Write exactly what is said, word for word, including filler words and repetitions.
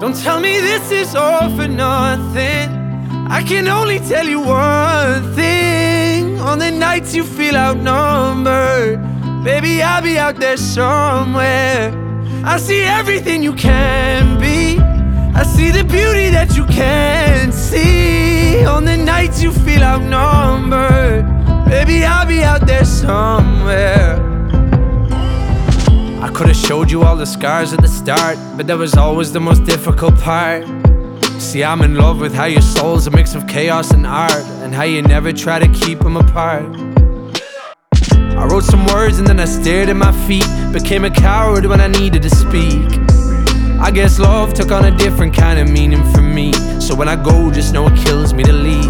Don't tell me this is all for nothing. I can only tell you one thing. On the nights you feel outnumbered, baby, I'll be out there somewhere. I see everything you can be. I see the beauty that you can't see. On the nights you feel outnumbered, baby, I'll be out there somewhere. I could've showed you all the scars at the start, but that was always the most difficult part. See, I'm in love with how your soul's a mix of chaos and art, and how you never try to keep them apart. I wrote some words and then I stared at my feet, became a coward when I needed to speak. I guess love took on a different kind of meaning for me, so when I go, just know it kills me to leave.